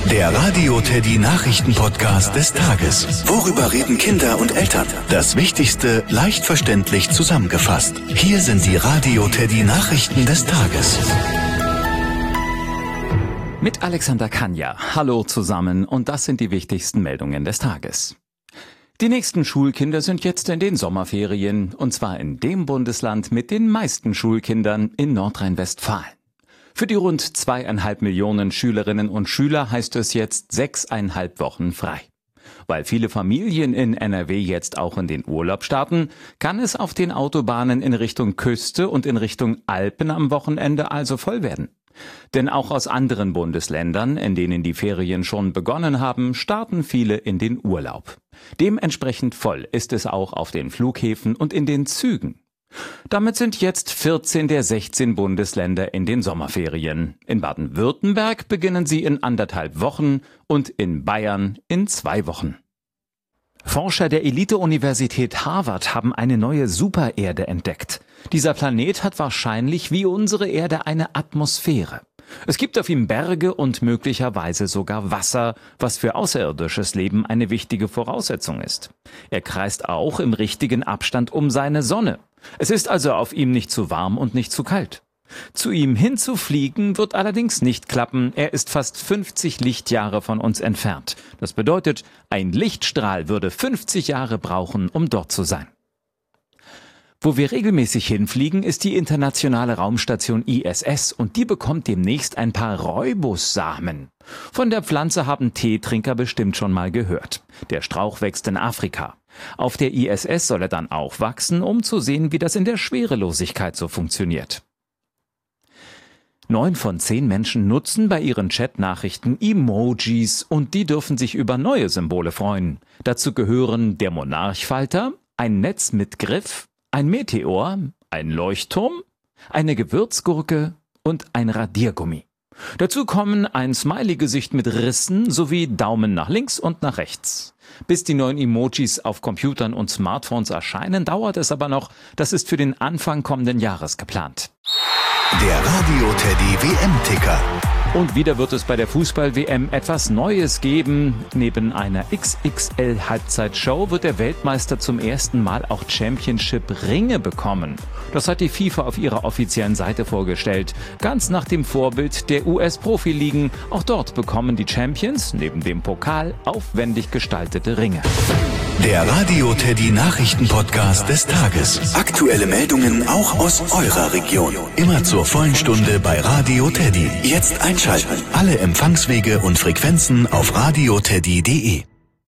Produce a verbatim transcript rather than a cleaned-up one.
Der Radio Teddy Nachrichten-Podcast des Tages. Worüber reden Kinder und Eltern? Das Wichtigste leicht verständlich zusammengefasst. Hier sind die Radio Teddy Nachrichten des Tages. Mit Alexander Kanja. Hallo zusammen und das sind die wichtigsten Meldungen des Tages. Die nächsten Schulkinder sind jetzt in den Sommerferien und zwar in dem Bundesland mit den meisten Schulkindern in Nordrhein-Westfalen. Für die rund zweieinhalb Millionen Schülerinnen und Schüler heißt es jetzt sechseinhalb Wochen frei. Weil viele Familien in N R W jetzt auch in den Urlaub starten, kann es auf den Autobahnen in Richtung Küste und in Richtung Alpen am Wochenende also voll werden. Denn auch aus anderen Bundesländern, in denen die Ferien schon begonnen haben, starten viele in den Urlaub. Dementsprechend voll ist es auch auf den Flughäfen und in den Zügen. Damit sind jetzt vierzehn der sechzehn Bundesländer in den Sommerferien. In Baden-Württemberg beginnen sie in anderthalb Wochen und in Bayern in zwei Wochen. Forscher der Elite-Universität Harvard haben eine neue Supererde entdeckt. Dieser Planet hat wahrscheinlich wie unsere Erde eine Atmosphäre. Es gibt auf ihm Berge und möglicherweise sogar Wasser, was für außerirdisches Leben eine wichtige Voraussetzung ist. Er kreist auch im richtigen Abstand um seine Sonne. Es ist also auf ihm nicht zu warm und nicht zu kalt. Zu ihm hinzufliegen wird allerdings nicht klappen. Er ist fast fünfzig Lichtjahre von uns entfernt. Das bedeutet, ein Lichtstrahl würde fünfzig Jahre brauchen, um dort zu sein. Wo wir regelmäßig hinfliegen, ist die internationale Raumstation I S S und die bekommt demnächst ein paar Rooibos-Samen. Von der Pflanze haben Teetrinker bestimmt schon mal gehört. Der Strauch wächst in Afrika. Auf der I S S soll er dann auch wachsen, um zu sehen, wie das in der Schwerelosigkeit so funktioniert. Neun von zehn Menschen nutzen bei ihren Chatnachrichten Emojis und die dürfen sich über neue Symbole freuen. Dazu gehören der Monarchfalter, ein Netz mit Griff, ein Meteor, ein Leuchtturm, eine Gewürzgurke und ein Radiergummi. Dazu kommen ein Smiley-Gesicht mit Rissen sowie Daumen nach links und nach rechts. Bis die neuen Emojis auf Computern und Smartphones erscheinen, dauert es aber noch. Das ist für den Anfang kommenden Jahres geplant. Der Radio Teddy W M-Ticker. Und wieder wird es bei der Fußball-W M etwas Neues geben. Neben einer X X L-Halbzeitshow wird der Weltmeister zum ersten Mal auch Championship-Ringe bekommen. Das hat die FIFA auf ihrer offiziellen Seite vorgestellt. Ganz nach dem Vorbild der U S-Profiligen. Auch dort bekommen die Champions neben dem Pokal aufwendig gestaltete Ringe. Der Radio Teddy Nachrichten-Podcast des Tages. Aktuelle Meldungen auch aus eurer Region. Immer zur vollen Stunde bei Radio Teddy. Jetzt einschalten. Alle Empfangswege und Frequenzen auf radio teddy punkt de.